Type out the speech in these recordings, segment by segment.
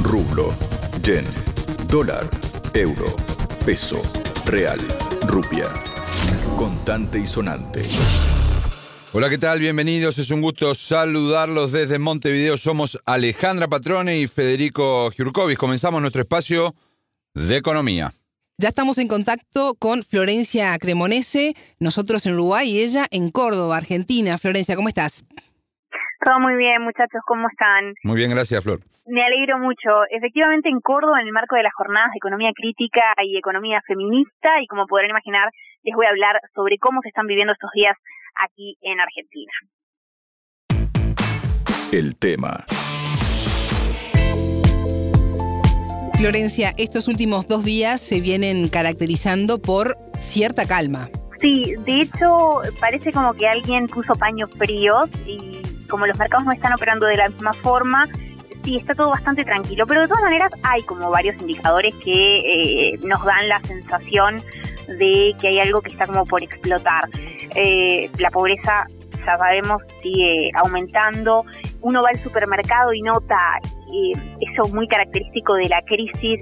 rublo, yen, dólar, euro, peso, real, rupia. Contante y sonante. Hola, ¿qué tal? Bienvenidos. Es un gusto saludarlos desde Montevideo. Somos Alejandra Patrone y Federico Giurkovic. Comenzamos nuestro espacio de economía. Ya estamos en contacto con Florencia Cremonese, nosotros en Uruguay y ella en Córdoba, Argentina. Florencia, ¿cómo estás? Todo muy bien, muchachos, ¿cómo están? Muy bien, gracias, Flor. Me alegro mucho. Efectivamente, en Córdoba, en el marco de las jornadas de economía crítica y economía feminista, y como podrán imaginar, les voy a hablar sobre cómo se están viviendo estos días aquí en Argentina. El tema. Florencia, estos últimos 2 días se vienen caracterizando por cierta calma. Sí, de hecho, parece como que alguien puso paños fríos y como los mercados no están operando de la misma forma, sí, está todo bastante tranquilo, pero de todas maneras hay como varios indicadores que nos dan la sensación de que hay algo que está como por explotar. La pobreza, ya sabemos, sigue aumentando. Uno va al supermercado y nota eso muy característico de la crisis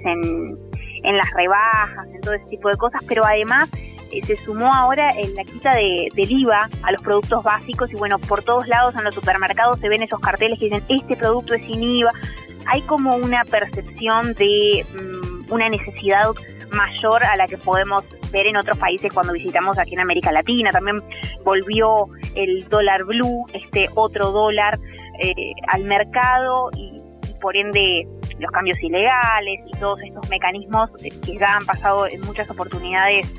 en las rebajas, en todo ese tipo de cosas, pero además se sumó ahora en la quita del IVA a los productos básicos y bueno, por todos lados en los supermercados se ven esos carteles que dicen este producto es sin IVA. Hay como una percepción de una necesidad mayor a la que podemos ver en otros países cuando visitamos aquí en América Latina. También volvió el dólar blue, este otro dólar al mercado y por ende los cambios ilegales y todos estos mecanismos que ya han pasado en muchas oportunidades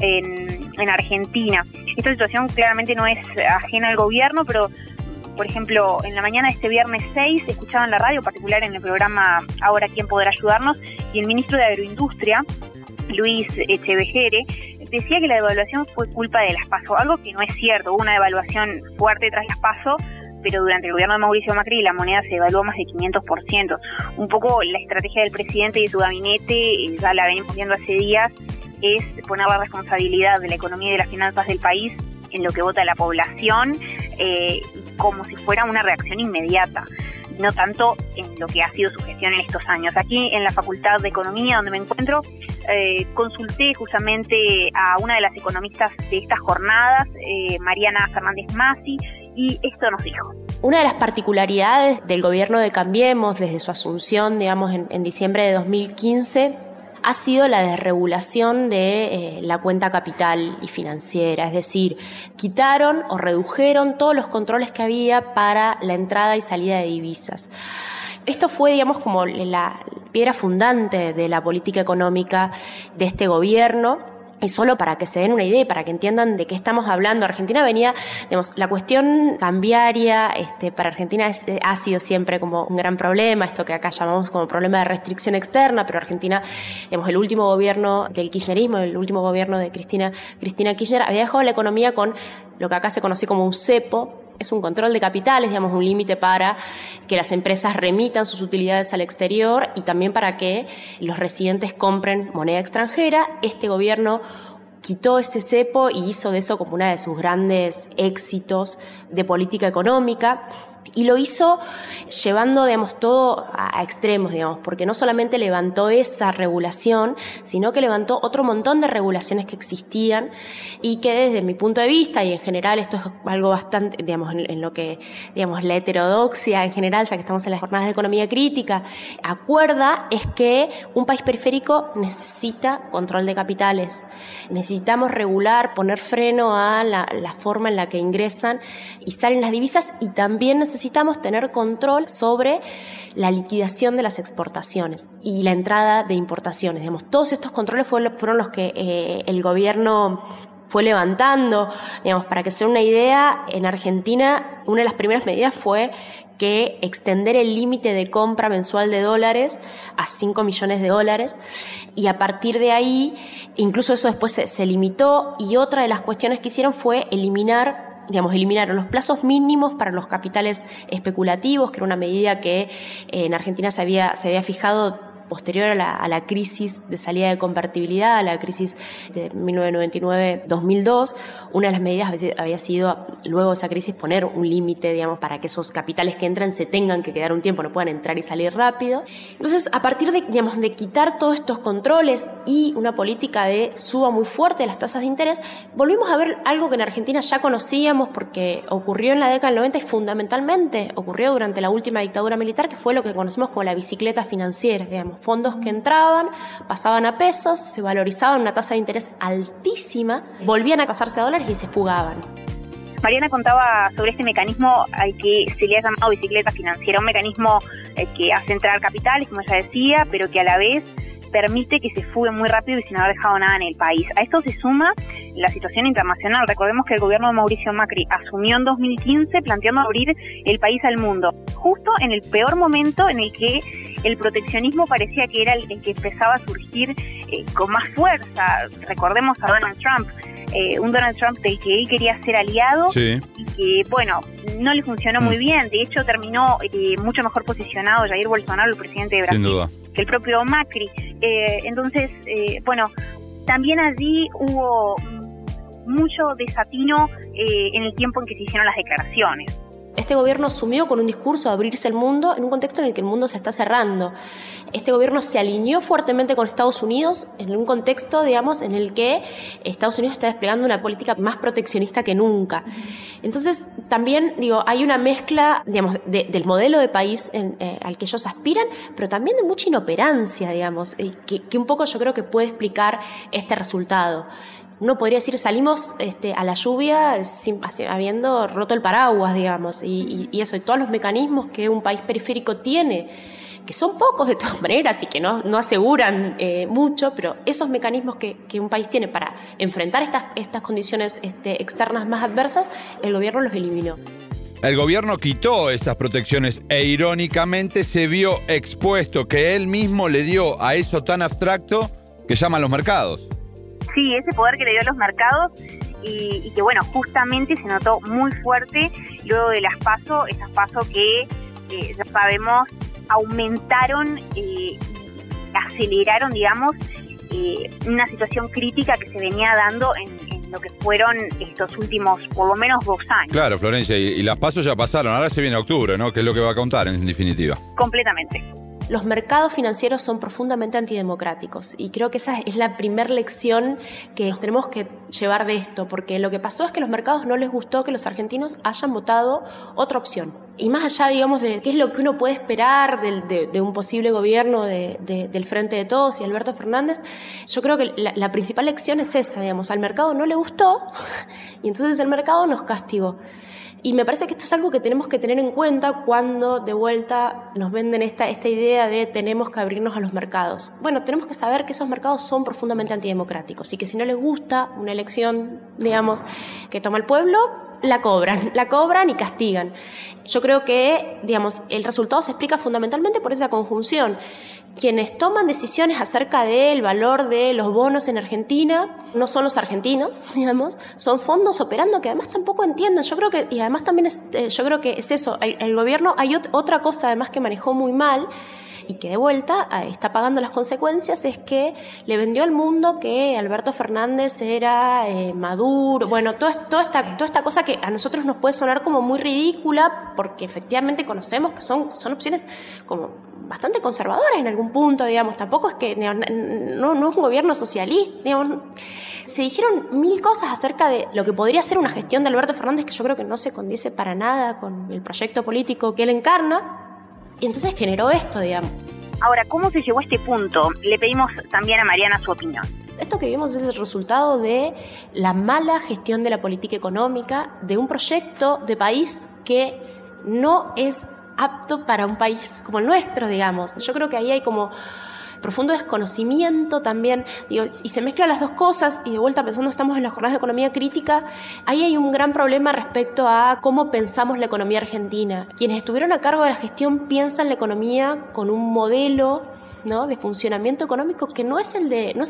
en Argentina. Esta situación claramente no es ajena al gobierno, pero por ejemplo, en la mañana de este viernes 6 escuchaba en la radio, en particular en el programa Ahora ¿Quién podrá ayudarnos? Y el ministro de Agroindustria, Luis Echevejere, decía que la devaluación fue culpa de las PASO, algo que no es cierto. Hubo una devaluación fuerte tras las PASO, pero durante el gobierno de Mauricio Macri la moneda se devaluó más de 500%. Un poco la estrategia del presidente y de su gabinete, ya la venimos viendo hace días, es poner la responsabilidad de la economía y de las finanzas del país en lo que vota la población, como si fuera una reacción inmediata, no tanto en lo que ha sido su gestión en estos años. Aquí en la Facultad de Economía, donde me encuentro, consulté justamente a una de las economistas de estas jornadas, Mariana Fernández Masi, y esto nos dijo. Una de las particularidades del gobierno de Cambiemos desde su asunción, digamos, en diciembre de 2015, ha sido la desregulación de la cuenta capital y financiera, es decir, quitaron o redujeron todos los controles que había para la entrada y salida de divisas. Esto fue, digamos, como la piedra fundante de la política económica de este gobierno. Y solo para que se den una idea y para que entiendan de qué estamos hablando, Argentina venía, digamos, la cuestión cambiaria para Argentina ha sido siempre como un gran problema, esto que acá llamamos como problema de restricción externa, pero Argentina, digamos, el último gobierno del kirchnerismo, el último gobierno de Cristina Kirchner, había dejado la economía con lo que acá se conoce como un cepo. Es un control de capitales, digamos, un límite para que las empresas remitan sus utilidades al exterior y también para que los residentes compren moneda extranjera. Este gobierno quitó ese cepo y hizo de eso como uno de sus grandes éxitos de política económica. Y lo hizo llevando, digamos, todo a extremos, digamos, porque no solamente levantó esa regulación, sino que levantó otro montón de regulaciones que existían y que desde mi punto de vista, y en general esto es algo bastante, digamos, en lo que, digamos, la heterodoxia en general, ya que estamos en las jornadas de economía crítica, acuerda es que un país periférico necesita control de capitales. Necesitamos regular, poner freno a la forma en la que ingresan y salen las divisas y también necesitamos tener control sobre la liquidación de las exportaciones y la entrada de importaciones. Digamos, todos estos controles fueron los que el gobierno fue levantando. Digamos, para que se den una idea, en Argentina una de las primeras medidas fue que extender el límite de compra mensual de dólares a 5 millones de dólares y a partir de ahí, incluso eso después se limitó y otra de las cuestiones que hicieron fue eliminaron los plazos mínimos para los capitales especulativos, que era una medida que en Argentina se había fijado posterior a la crisis de salida de convertibilidad, a la crisis de 1999-2002, una de las medidas había sido, luego de esa crisis, poner un límite, digamos, para que esos capitales que entran se tengan que quedar un tiempo, no puedan entrar y salir rápido. Entonces, a partir de quitar todos estos controles y una política de suba muy fuerte de las tasas de interés, volvimos a ver algo que en Argentina ya conocíamos porque ocurrió en la década del 90 y fundamentalmente ocurrió durante la última dictadura militar, que fue lo que conocemos como la bicicleta financiera, digamos, fondos que entraban, pasaban a pesos, se valorizaban una tasa de interés altísima, volvían a pasarse a dólares y se fugaban. Mariana contaba sobre este mecanismo al que se le ha llamado bicicleta financiera, un mecanismo que hace entrar capitales, como ella decía, pero que a la vez permite que se fugue muy rápido y sin haber dejado nada en el país. A esto se suma la situación internacional. Recordemos que el gobierno de Mauricio Macri asumió en 2015 planteando abrir el país al mundo, justo en el peor momento en el que el proteccionismo parecía que era el que empezaba a surgir con más fuerza. Recordemos a Donald Trump, un Donald Trump del que él quería ser aliado, sí, y que, bueno, no le funcionó muy bien. De hecho, terminó mucho mejor posicionado Jair Bolsonaro, el presidente de Brasil, sin duda, que el propio Macri. Entonces, bueno, también allí hubo mucho desatino en el tiempo en que se hicieron las declaraciones. Este gobierno asumió con un discurso de abrirse al mundo en un contexto en el que el mundo se está cerrando. Este gobierno se alineó fuertemente con Estados Unidos en un contexto, digamos, en el que Estados Unidos está desplegando una política más proteccionista que nunca. Entonces, también, hay una mezcla, digamos, del modelo de país al que ellos aspiran, pero también de mucha inoperancia, digamos, que un poco yo creo que puede explicar este resultado. Uno podría decir, salimos a la lluvia habiendo roto el paraguas, digamos, y eso, y todos los mecanismos que un país periférico tiene, que son pocos de todas maneras y que no aseguran mucho, pero esos mecanismos que un país tiene para enfrentar estas condiciones externas más adversas, el gobierno los eliminó. El gobierno quitó esas protecciones e irónicamente se vio expuesto que él mismo le dio a eso tan abstracto que llaman los mercados. Sí, ese poder que le dio a los mercados y que, bueno, justamente se notó muy fuerte luego de las PASO, esas PASO que ya sabemos aumentaron y aceleraron, digamos, una situación crítica que se venía dando en lo que fueron estos últimos, por lo menos 2 años. Claro, Florencia, y las PASO ya pasaron, ahora se viene octubre, ¿no? Que es lo que va a contar, en definitiva. Completamente. Los mercados financieros son profundamente antidemocráticos y creo que esa es la primera lección que nos tenemos que llevar de esto, porque lo que pasó es que a los mercados no les gustó que los argentinos hayan votado otra opción. Y más allá, digamos, de qué es lo que uno puede esperar de un posible gobierno del Frente de Todos y Alberto Fernández, yo creo que la principal lección es esa, digamos, al mercado no le gustó y entonces el mercado nos castigó. Y me parece que esto es algo que tenemos que tener en cuenta cuando de vuelta nos venden esta idea de tenemos que abrirnos a los mercados. Bueno, tenemos que saber que esos mercados son profundamente antidemocráticos y que si no les gusta una elección, digamos, que toma el pueblo, la cobran y castigan. Yo creo que, digamos, el resultado se explica fundamentalmente por esa conjunción. Quienes toman decisiones acerca del valor de los bonos en Argentina no son los argentinos, digamos, son fondos operando que además tampoco entienden. Yo creo que, y además también yo creo que es eso, el gobierno, hay otra cosa además que manejó muy mal y que de vuelta está pagando las consecuencias, es que le vendió al mundo que Alberto Fernández era Maduro. Bueno, toda esta cosa que a nosotros nos puede sonar como muy ridícula, porque efectivamente conocemos que son opciones como bastante conservadoras en algún punto, digamos. Tampoco es que no es un gobierno socialista, digamos. Se dijeron 1000 cosas acerca de lo que podría ser una gestión de Alberto Fernández que yo creo que no se condice para nada con el proyecto político que él encarna. Y entonces generó esto, digamos. Ahora, ¿cómo se llegó a este punto? Le pedimos también a Mariana su opinión. Esto que vimos es el resultado de la mala gestión de la política económica, de un proyecto de país que no es apto para un país como el nuestro, digamos. Yo creo que ahí hay como profundo desconocimiento también, y se mezclan las dos cosas, y de vuelta pensando estamos en las jornadas de economía crítica, ahí hay un gran problema respecto a cómo pensamos la economía argentina. Quienes estuvieron a cargo de la gestión piensan la economía con un modelo, ¿no?, de funcionamiento económico que no es el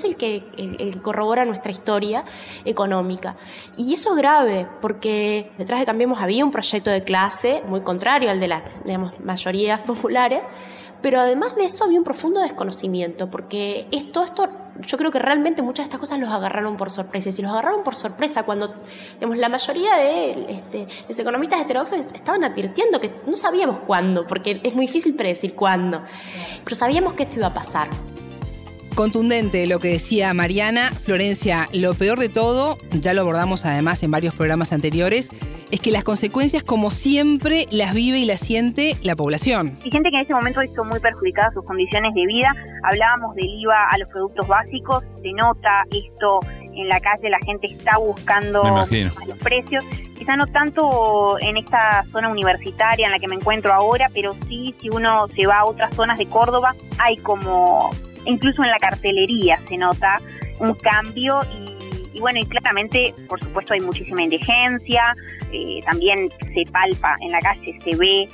que corrobora nuestra historia económica. Y eso es grave, porque detrás de Cambiemos había un proyecto de clase muy contrario al de las, digamos, mayorías populares, Pero además de eso había un profundo desconocimiento, porque esto yo creo que realmente muchas de estas cosas los agarraron por sorpresa. Y si los agarraron por sorpresa cuando, digamos, la mayoría de los economistas heterodoxos estaban advirtiendo que no sabíamos cuándo, porque es muy difícil predecir cuándo, pero sabíamos que esto iba a pasar. Contundente lo que decía Mariana. Florencia, lo peor de todo, ya lo abordamos además en varios programas anteriores, es que las consecuencias, como siempre, las vive y las siente la población. Y gente que en ese momento hizo muy perjudicadas sus condiciones de vida. Hablábamos del IVA a los productos básicos, se nota esto en la calle, la gente está buscando los precios. Quizá no tanto en esta zona universitaria en la que me encuentro ahora, pero sí, si uno se va a otras zonas de Córdoba, hay como... Incluso en la cartelería se nota un cambio y bueno, y claramente, por supuesto, hay muchísima indigencia, también se palpa en la calle, se ve,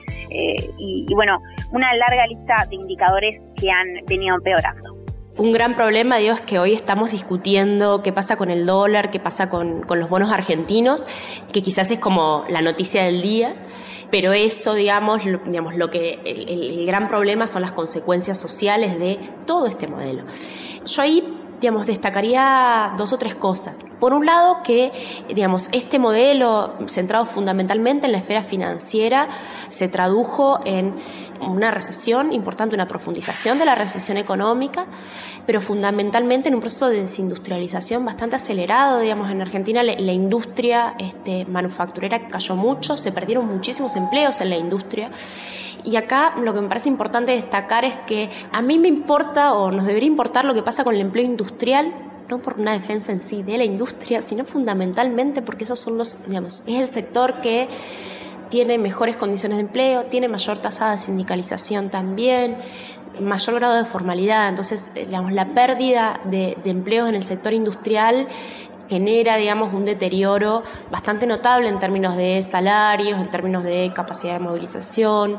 y bueno, una larga lista de indicadores que han venido empeorando. Un gran problema, digo, es que hoy estamos discutiendo qué pasa con el dólar, qué pasa con los bonos argentinos, que quizás es como la noticia del día, pero eso, digamos lo que el gran problema son las consecuencias sociales de todo este modelo. Yo ahí, destacaría 2 o 3 cosas. Por un lado, que, este modelo centrado fundamentalmente en la esfera financiera se tradujo en una recesión importante, una profundización de la recesión económica, pero fundamentalmente en un proceso de desindustrialización bastante acelerado. En Argentina la industria manufacturera cayó mucho, se perdieron muchísimos empleos en la industria. Y acá lo que me parece importante destacar es que a mí me importa, o nos debería importar, lo que pasa con el empleo industrial, no por una defensa en sí de la industria, sino fundamentalmente porque esos son es el sector que tiene mejores condiciones de empleo, tiene mayor tasa de sindicalización también, mayor grado de formalidad. Entonces, la pérdida de empleos en el sector industrial genera, un deterioro bastante notable en términos de salarios, en términos de capacidad de movilización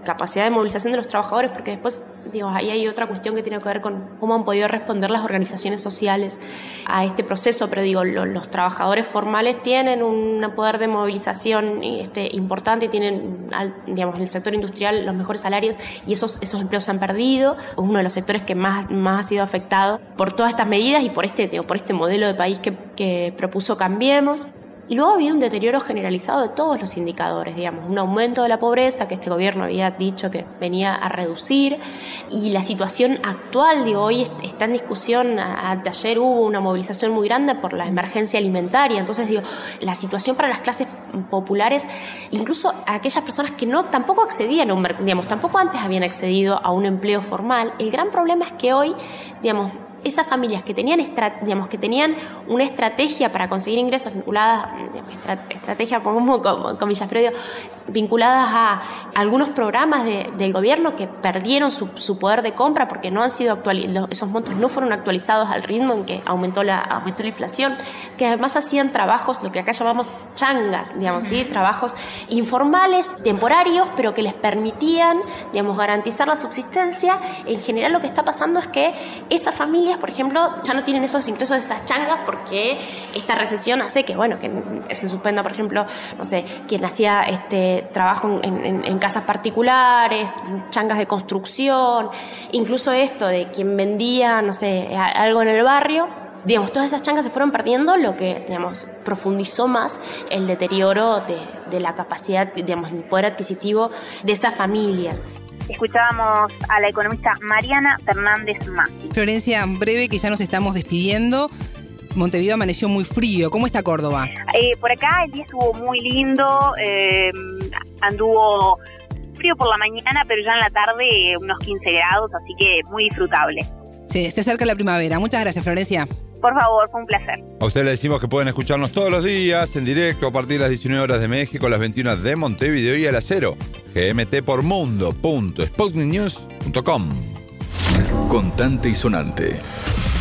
de los trabajadores, porque después, ahí hay otra cuestión que tiene que ver con cómo han podido responder las organizaciones sociales a este proceso, pero los trabajadores formales tienen un poder de movilización importante, tienen, en el sector industrial los mejores salarios, y esos empleos se han perdido. Es uno de los sectores que más ha sido afectado por todas estas medidas y por este modelo de país que propuso Cambiemos. Y luego había un deterioro generalizado de todos los indicadores, un aumento de la pobreza que este gobierno había dicho que venía a reducir, y la situación actual, hoy está en discusión. Ayer hubo una movilización muy grande por la emergencia alimentaria. Entonces, la situación para las clases populares, incluso aquellas personas que tampoco accedían tampoco antes habían accedido a un empleo formal. El gran problema es que hoy, esas familias que tenían una estrategia para conseguir ingresos vinculadas, estrategia como comillas, pero vinculadas a algunos programas del gobierno que perdieron su poder de compra porque no han sido esos montos no fueron actualizados al ritmo en que aumentó la inflación, que además hacían trabajos, lo que acá llamamos changas, ¿sí? Trabajos informales, temporarios, pero que les permitían, garantizar la subsistencia. En general, lo que está pasando es que esas familias, por ejemplo, ya no tienen esos ingresos de esas changas porque esta recesión hace que se suspenda, por ejemplo, quien hacía trabajo en casas particulares, changas de construcción, incluso esto de quien vendía, algo en el barrio. Todas esas changas se fueron perdiendo, lo que, profundizó más el deterioro de la capacidad, el poder adquisitivo de esas familias. Escuchábamos a la economista Mariana Fernández Massi. Florencia, breve, que ya nos estamos despidiendo. Montevideo amaneció muy frío. ¿Cómo está Córdoba? Por acá el día estuvo muy lindo, anduvo frío por la mañana, pero ya en la tarde unos 15 grados, así que muy disfrutable. Sí, se acerca la primavera. Muchas gracias, Florencia. Por favor, fue un placer. A usted le decimos que pueden escucharnos todos los días en directo a partir de las 19 horas de México, las 21 de Montevideo y a las 0. gmtpormundo.sputniknews.com. Contante y sonante.